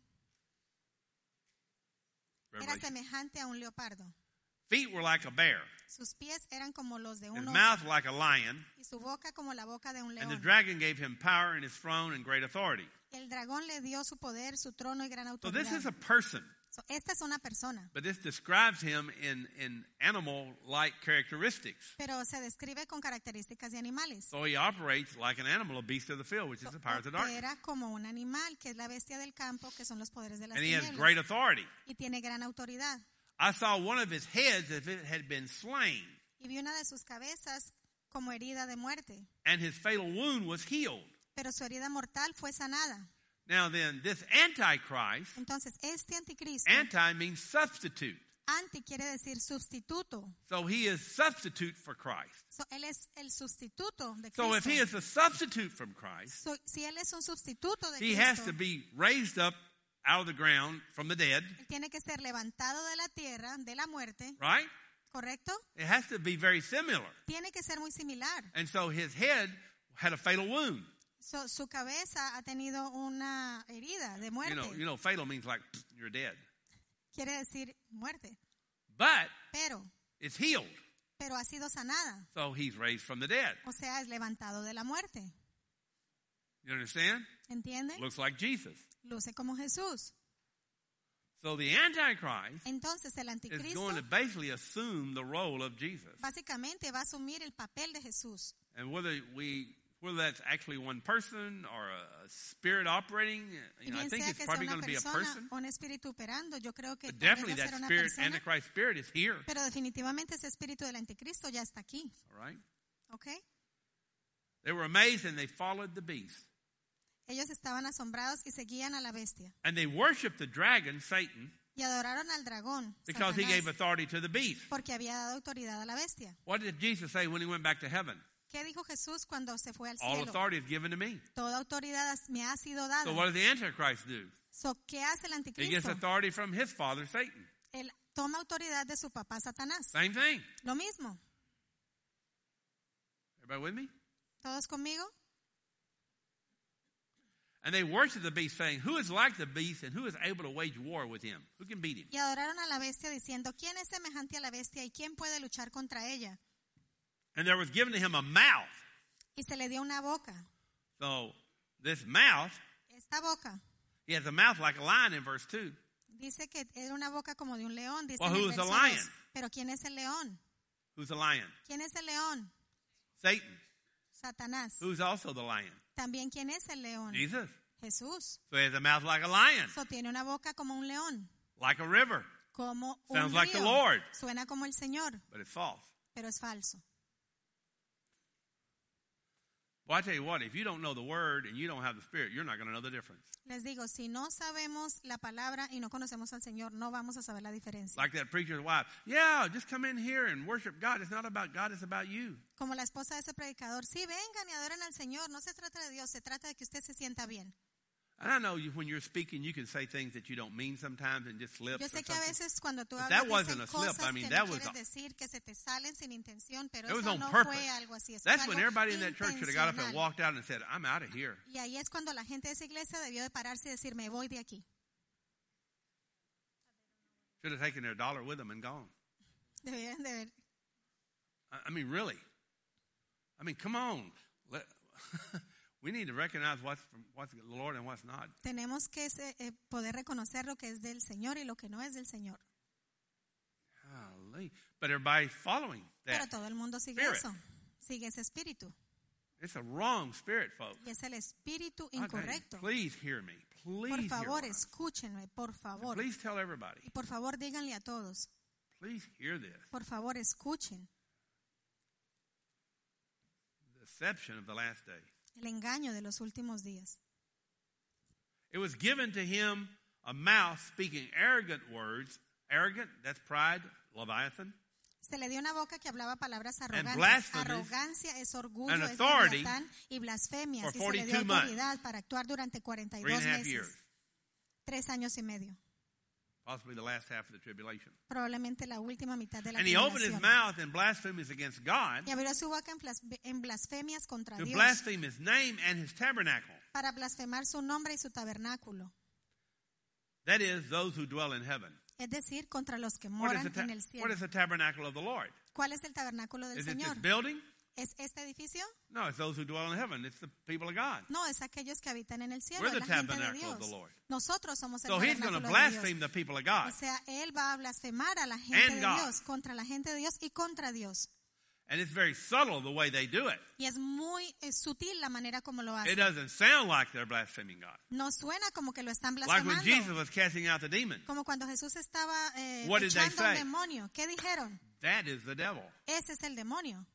era Revelation. semejante a un leopardo. Feet were like a bear. Sus pies eran como los de His un oso mouth like a lion. y su boca como la boca de un And the león. dragon gave him power and his throne and great authority. El dragón le dio su poder, su trono y gran So this autoridad. is a person, So, esta es una persona, but this describes him in, in animal-like characteristics. pero se describe con características de animales. So he operates like an animal, a beast of the field, which is the powers of darkness. Opera como un animal, que es la bestia del campo, que son los poderes de las And he has tinieblas. great authority. Y tiene gran autoridad. I saw one of his heads as if it had been slain, Y vi una de sus cabezas como herida de muerte, and his fatal wound was healed. pero su herida mortal fue sanada. Now then, this Antichrist, Entonces, este anticristo, anti means substitute. anti quiere decir sustituto. So he is substitute for Christ. So, él es el sustituto de So if Cristo. he is a substitute from Christ, So, si él es un sustituto de he has Cristo, to be raised up out of the ground from the dead, él tiene que ser levantado de la tierra, de la muerte, right? ¿correcto? It has to be very similar. Tiene que ser muy similar. And so his head had a fatal wound. So, su cabeza ha tenido una herida de You muerte. know, you know, fatal means like pfft, you're dead. Quiere decir muerte. But Pero, it's healed. pero ha sido sanada. So he's raised from the dead. O sea, es levantado de la muerte. You understand? ¿Entienden? Looks like Jesus. Luce como Jesús. So the Antichrist Entonces el is anticristo going to basically assume the role of Jesus. básicamente va a asumir el papel de Jesús. And whether we whether that's actually one person or a spirit operating, Y you know, I bien think sea it's que sea probably una going to be a persona person. o un espíritu operando, yo creo que But tal vez definitely va a that ser una spirit, persona, Antichrist spirit, is here. pero definitivamente ese espíritu del anticristo ya está aquí. All right? ¿Ok? They were amazed and they followed the beast. Ellos estaban asombrados y seguían a la bestia. And they worshiped the dragon, Satan, Y adoraron al dragón, because he Satanás, gave authority to the beast. porque había dado autoridad a la bestia. What did Jesus say when he went back to heaven? ¿Qué dijo Jesús cuando se fue al All cielo? authority is given to me. Toda autoridad has- me ha sido dada. So what does the Antichrist do? So, ¿qué hace el He gets anticristo? authority from his father, Satan. Él toma autoridad de su papá Satanás. Same thing. Lo mismo. Everybody with me? ¿Todos conmigo? And they worship the beast, saying, who is like the beast and who is able to wage war with him? Who can beat him? Y adoraron a la bestia diciendo, ¿quién es semejante a la bestia y quién puede luchar contra ella? And there was given to him a mouth. Y se le dio una boca. So this mouth, Esta boca he has a mouth like a lion in verse two. dice que era una boca como de un león. Dice Well, en el who's the verso lion? dos. Pero ¿quién es el león? Who's the lion? ¿Quién es el león? Satan. Satanás. Who's also the lion? También ¿quién es el león? Jesus. Jesús. So he has a mouth like a lion, So, tiene una boca como un león, like a river. como Sounds un like the río. Lord. Suena como el Señor, But it's false. pero es falso. Well, I tell you what, if you don't know the word and you don't have the spirit, you're not going to know the difference. Les digo, si no sabemos la palabra y no conocemos al Señor, no vamos a saber la diferencia. Like that preacher's wife. Yeah, just come in here and worship God. It's not about God, it's about you. Como la esposa de ese predicador, sí, vengan y adoren al Señor, no se trata de Dios, se trata de que usted se sienta bien. And I know you, when you're speaking, you can say things that you don't mean sometimes and just slip. Yo sé que a veces cuando tú But hablas that wasn't dicen a slip. cosas I mean, que that no was quieres a- decir, que se te salen sin intención, pero It was eso on no purpose. fue algo así. Eso That's fue when algo everybody in that church should have got up and intencional. walked out and said, I'm out of here. Y ahí es cuando la gente de esa iglesia debió de pararse y decir, me voy de aquí. Should have taken their dollar with them and gone. Debían de ver. I I mean, really. I mean, come on. Let, we need to recognize what's from what's the Lord and what's not. Tenemos que se- eh, poder reconocer lo que es del Señor y lo que no es del Señor. golly. But everybody's following Pero that. todo el mundo sigue spirit. eso. Sigue ese espíritu. It's a wrong spirit, folks. Y es el espíritu I tell you, incorrecto. please hear me. Please Por hear favor, what I'm- escúchenme, por favor. Please tell everybody. Y por favor, díganle a todos. Please hear this. Por favor, escuchen. The deception of the last day. El engaño de los últimos días. It was given to him a mouth speaking arrogant words. Arrogant, that's pride, Leviathan. Se le dio una boca que hablaba palabras arrogantes. blasphemies Arrogancia es orgullo, and es authority leviatán y blasfemias. for Y se le dio forty-two months. autoridad para actuar durante cuarenta y Three dos and a half meses. years. Tres años y medio. Possibly the last half of the tribulation. Probablemente la última mitad de la And he opened his tribulación. mouth in blasphemies against God Y abrió su boca en blas- en blasfemias contra to Dios. blaspheme his name and his tabernacle. Para blasfemar su nombre y su tabernáculo. That is, those who dwell in heaven. Es decir, contra los que What is, moran the ta- en el what cielo. is the tabernacle of the Lord? ¿Cuál es el tabernáculo del Is it Señor? this building? ¿Es este edificio? No, it's those who dwell in heaven. It's the people of God. No, es aquellos que habitan en el cielo, We're es the la gente de tabernacle of Dios. the Lord. Nosotros somos el So he's going to tabernáculo de Dios. blaspheme the people of God. O sea, él va a blasfemar a la gente And de God. Dios, contra la gente de Dios y contra Dios. And it's very subtle the way they do it. Y es muy eh, sutil la manera como lo It hacen. doesn't sound like they're blaspheming God. No suena como que lo están Like when Jesus blasfemando. was casting out the demon. Como cuando Jesús estaba eh, What did they echando un say? demonio. ¿Qué dijeron? That is the devil. Ese es el demonio.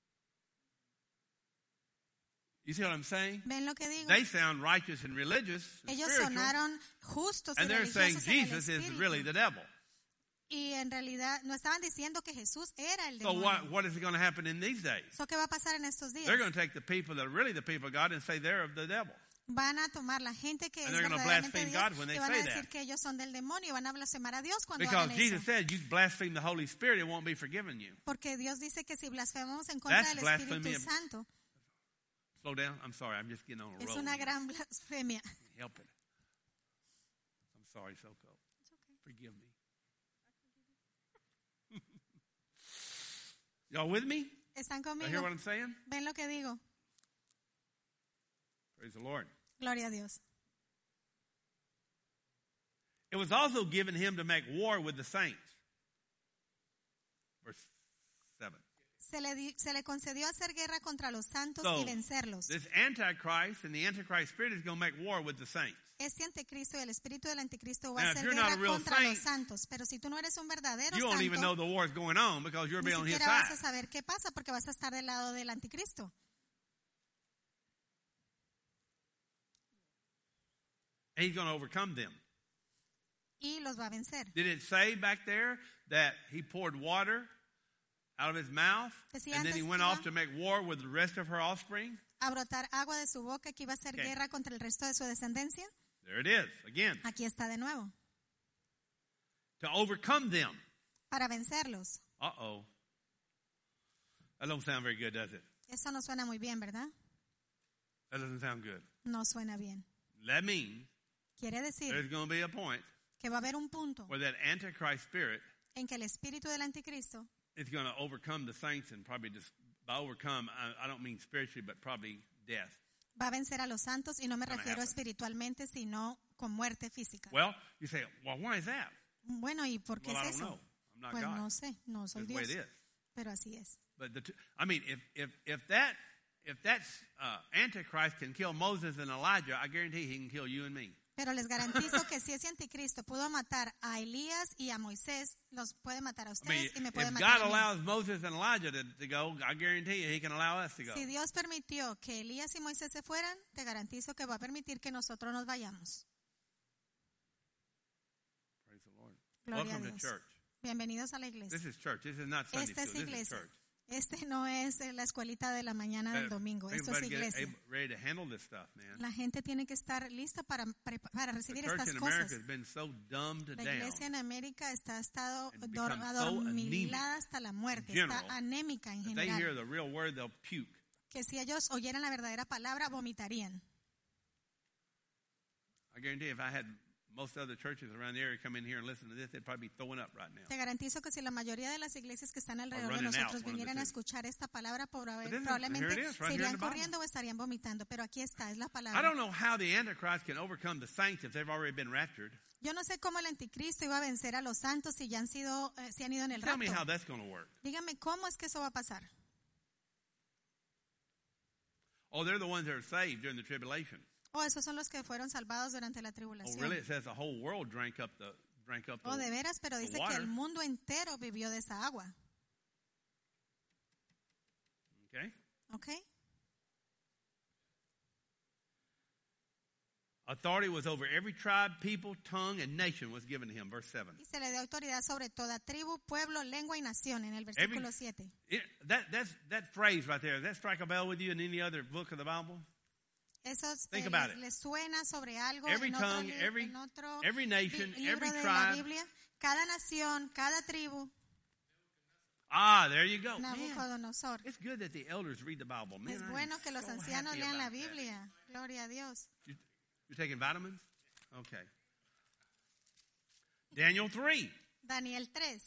You see what I'm saying? ¿Ven lo que digo? They sound righteous and religious and Ellos spiritual, sonaron justos y and they're saying religiosos en el Jesus is espíritu. really the devil. Y en realidad no estaban diciendo que Jesús era el So demonio. what, what is going to happen in these days? So, ¿qué va a pasar en estos días? They're going to take the people that are really the people of God and say they're of the devil. Van a tomar la gente que And es they're gonna verdaderamente blaspheme Dios God when they y van a say decir that. que ellos son del demonio y van a blasfemar a Dios cuando Because hagan Jesus eso. said you blaspheme the Holy Spirit, it won't be forgiven you. Porque Dios dice que si blasfemamos en contra That's del Espíritu blasphemy. Santo, Slow down. I'm sorry. I'm just getting on a es roll. una here. gran blasfemia. Help it. I'm sorry, Soko. Forgive me. Y'all with me? ¿Están You hear conmigo? what I'm saying? ¿Ven lo que digo? Praise the Lord. Gloria a Dios. It was also given him to make war with the saints. Verse seven. Se le, di- se le concedió hacer guerra contra los santos So, y vencerlos. this Antichrist and the Antichrist spirit is going to make war with the saints. Este anticristo y el espíritu del anticristo va a Now, if hacer you're not guerra a real contra saint, los santos. Pero si tú no eres un verdadero You won't even know santo, the war is going on because you'll ni be on his siquiera vas a side. saber qué pasa porque vas a estar del lado del anticristo. And he's going to overcome them. Y los va a vencer. Did it say back there that he poured water out of his mouth Decía and then he antes went que off iba- to make war with the rest of her offspring? A brotar agua de su boca que iba a hacer Okay. guerra contra el resto de su descendencia. There it is, again. Aquí está de nuevo. To overcome them. Para vencerlos. Uh-oh. That don't sound very good, does it? Eso no suena muy bien, ¿verdad? That doesn't sound good. No suena bien. That means Quiere decir there's going to be a point que va a haber un punto where that Antichrist spirit en que el espíritu del anticristo is going to overcome the saints and probably just, by overcome, I, I don't mean spiritually, but probably death. va a vencer a los santos y no me Gonna refiero happen. espiritualmente, sino con muerte física. Well, you say, well, why is that? Bueno, ¿y por qué Well, I es don't eso? know. I'm not Pues God. no sé, no soy That's the way Dios, it is. pero así es. But the two, I mean, if if if that if that uh, Antichrist can kill Moses and Elijah, I guarantee he can kill you and me. Pero les garantizo que si ese anticristo pudo matar a Elías y a Moisés, los puede matar a I mean, ustedes y me puede if matar God a mí. allows Moses and Elijah to, to go, I guarantee you he can allow us to go. Si Dios permitió que Elías y Moisés se fueran, te garantizo que va a permitir que nosotros nos vayamos. Praise the Lord. Gloria Welcome a to Dios. church. Bienvenidos a la iglesia. This is church. This is not Sunday Esta es school. This is iglesia. church. Este no es eh, la escuelita de la mañana del Uh, domingo. Esto everybody es get iglesia. able- ready to handle this stuff, man. La gente tiene que estar lista para, para, para The recibir church estas in America cosas. has been so dumbed La down. iglesia en América está estado And dor- become so adormilada anemic hasta la muerte. in general, Está anémica en If they hear general. the real word, they'll puke. Que si ellos oyeran la verdadera palabra, vomitarían. I guarantee if I had most other churches around the area come in here and listen to this, they'd probably be throwing up right now. Te garantizo que si la mayoría de las iglesias que están alrededor de running out, nosotros one of the vinieran a two. escuchar esta palabra, por haber- But then, probablemente here it is, right se here in irían the Bible. corriendo o estarían vomitando. Pero aquí está, es la I palabra. don't know how the Antichrist can overcome the saints if they've already been raptured. Yo no sé cómo el anticristo iba a vencer a los santos si ya han sido, eh, si han ido en el Tell me how rapto. that's going to work. Dígame cómo es que eso va a pasar. Oh, they're the ones that are saved during the tribulation. Oh, esos son los que fueron salvados durante la Oh, tribulación. really? It says the whole world drank up the drank up the, Oh, de veras, pero the dice que water. el mundo entero vivió de esa agua. Okay? ¿Ok? Authority was over every tribe, people, tongue, and nation was given to him. Verse seven. Y se le dio autoridad sobre toda tribu, pueblo, lengua y nación en el versículo siete. It, that that's that phrase right there. Does that strike a bell with you in any other book of the Bible? Eso Think eh, about les, it. les suena sobre algo Every en otro, tongue, li- every- en otro every nation, li- libro every de la tribe. Biblia. Cada nación, cada tribu, Ah, there you go. Man, Nabucodonosor. it's good that the elders read the Bible. Man, Es I am bueno que los so ancianos happy lean la about that. Biblia. Gloria a Dios. You, you're taking vitamins? Okay. Daniel three. Daniel tres.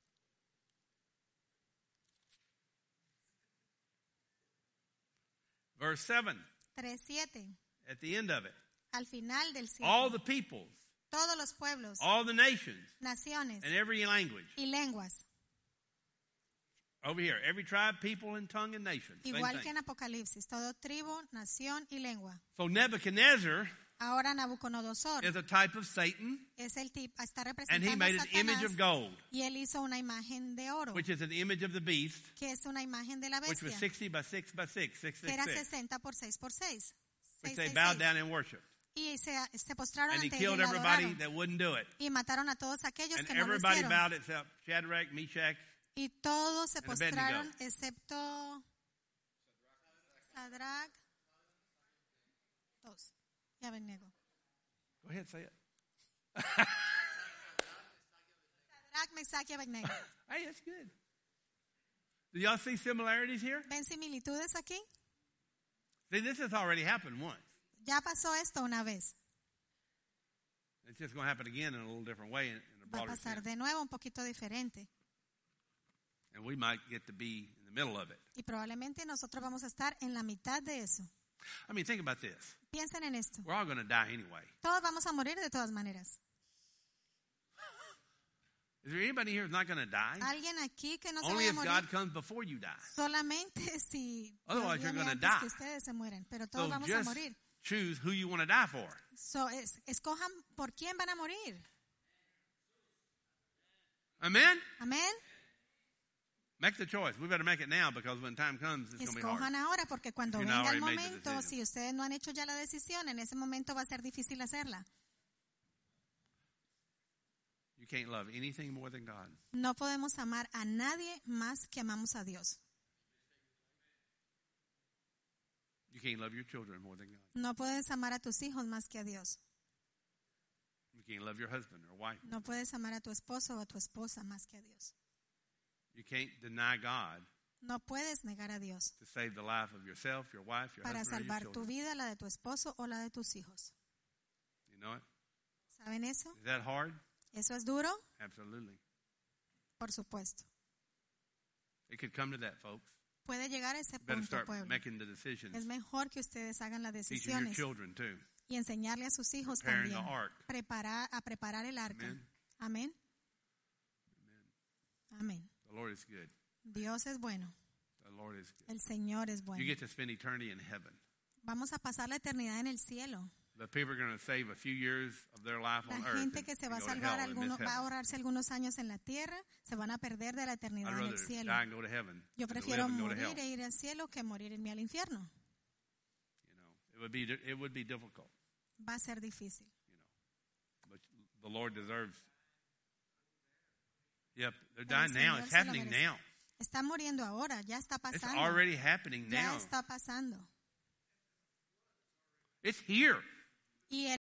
Verse seven. tres siete. At the end of it. Al final del All siglo, the peoples, todos los pueblos, all the nations, naciones and every language. y lenguas, Over here, every tribe, people, and tongue and nation. Same igual thing. que en Apocalipsis, todo tribu, nación y lengua. So Nebuchadnezzar Ahora Nabucodonosor is a type of Satan, es el tipo, está and he representando made a an image Satanás of gold, y él hizo una imagen de oro, which is an image of the beast, que es una imagen de la which was bestia, sixty by six by six, six que six era six, sesenta por seis por seis. which they bowed down and worshipped. Y se, se postraron And he ante él killed y lo everybody adoraron. that wouldn't do it. Y mataron a todos aquellos And que no lo everybody hicieron. bowed except Shadrach, Meshach, Y todos se and Abednego. postraron excepto Sadrach, dos, y Abednego. Go ahead, say it. Sadrach, Mesach y Abednego. Hey, that's good. Do y'all see similarities here? ¿Ven similitudes aquí? See, this has already happened once. Ya pasó esto una vez. It's just going to happen again in a little different way in, in a Va a broader pasar sense. de nuevo un poquito diferente. And we might get to be in the middle of it. Y probablemente nosotros vamos a estar en la mitad de eso. I mean, think about this. Piensen en esto. We're all going to die anyway. Todos vamos a morir de todas maneras. Is there anybody here who's not going to die? Alguien aquí que no se Only vaya a if morir. God comes before you die. Solamente si Dios Otherwise, you're viene gonna antes die. que ustedes se mueren. Pero todos So vamos a just morir. choose who you want to die for. So, es- escojan por quién van a morir. Amen? Amén. Make the choice. We better make it now because when time comes, it's going to be hard. Escojan ahora porque cuando If you're not venga el already made the momento, decision. si ustedes no han hecho ya la decisión, en ese momento va a ser difícil hacerla. You can't love anything more than God. No podemos amar a nadie más que amamos a Dios. You can't love your children more than God. No puedes amar a tus hijos más que a Dios. You can't love your husband or wife. No puedes amar a tu esposo o a tu esposa más que a Dios. You can't deny God No puedes negar a Dios to save the life of yourself, your wife, your para husband, or your salvar tu children. vida, la de tu esposo o la de tus hijos. You know it? ¿Saben eso? Is that hard? ¿Eso es duro? Absolutely. Por supuesto. It could come to that, folks. Puede llegar a ese You better punto, start pueblo. making the decisions. Es mejor que ustedes hagan las Teaching your decisiones children, too. y enseñarle a sus hijos Preparing también the ark. preparar, a preparar el arca. Amen. Amén. Amén. The Lord is good. Dios es bueno. The Lord is good. El Señor es You bueno. get to spend eternity in heaven. Vamos a pasar la eternidad en el cielo. The people are going to save a few years of their life La on earth gente and, que se and va a go to salvar hell and miss algunos, va a heaven. ahorrarse algunos años en la tierra, se van a perder de la I'd eternidad en rather el cielo. die and go to heaven Yo than to live prefiero and go to morir hell. e ir al cielo que morir irme al infierno. You know, it would be it would be difficult. Va a ser difícil. But the Lord deserves. Yep, they're Pero el dying now. Señor It's se lo happening merece. now. Está muriendo ahora, ya está It's pasando. already happening Ya now. está pasando. It's here. Y